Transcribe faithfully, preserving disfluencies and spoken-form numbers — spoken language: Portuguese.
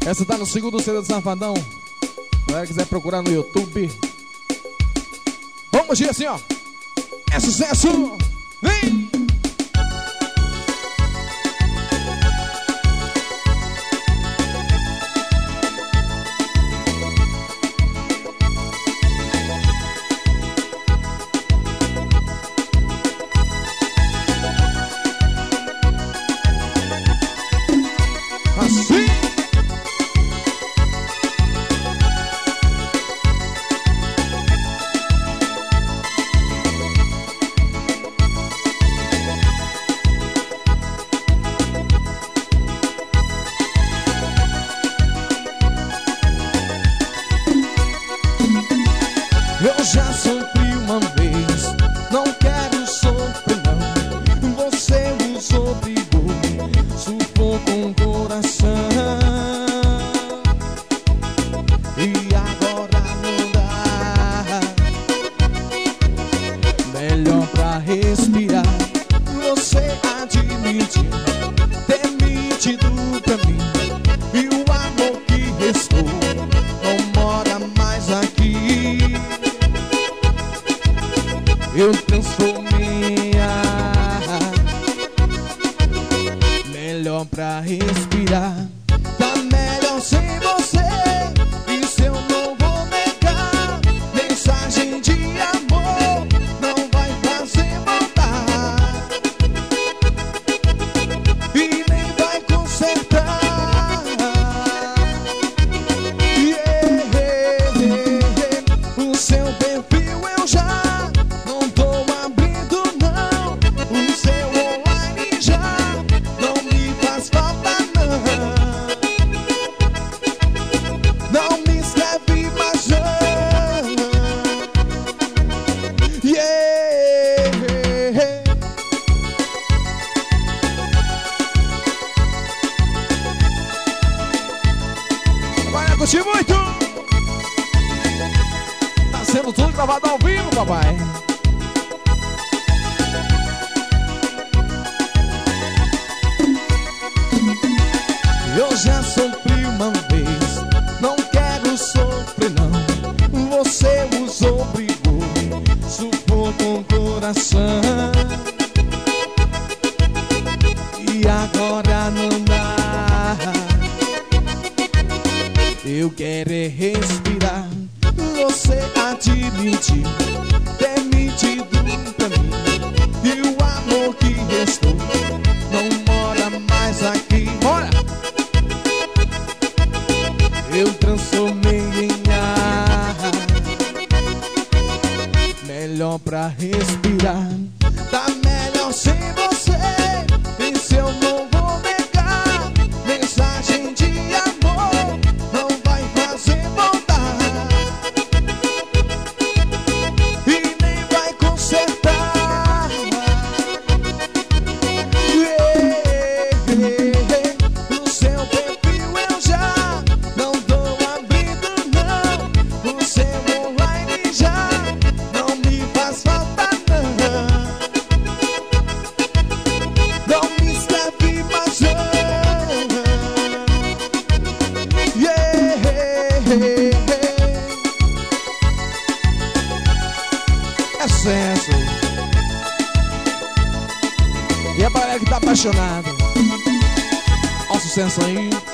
Essa tá no segundo C D do Safadão. Se a galera quiser procurar no YouTube. Vamos, Gia, assim, ó. É sucesso! Vem! Assim! Eu já sofri uma vez, não quero sofrer não. Você nos obrigou, sufocou o coração. E agora não dá. Melhor pra respirar, você admitiu ter mentido pra mim. E o amor que restou não mora mais aqui. Eu transformei a melhor pra respirar. Tá melhor sem você. Isso eu não vou negar. Mensagem de amor não vai fazer voltar e nem vai consertar. Yeah, yeah, yeah. O seu perfil eu já curti muito! Tá sendo tudo gravado ao vivo, papai. Eu já sofri uma vez, não quero sofrer não. Você os obrigou, sufocou o coração. E agora não dá. Eu quero é respirar. Você admitiu ter mentido pra mim. E o amor que restou não mora mais aqui. Bora! Eu transformei em ar. Melhor pra respirar. Tá melhor sem você. Isso eu não vou negar. Mensagem de amor não vai fazer voltar e nem vai consertar. Yeah, yeah. O seu perfil eu já não tô abrindo não. O seu online já não me faz falta não. Não me escreve mais não. Yeah, yeah. É sucesso. E a galera que tá apaixonado, ó o sucesso aí.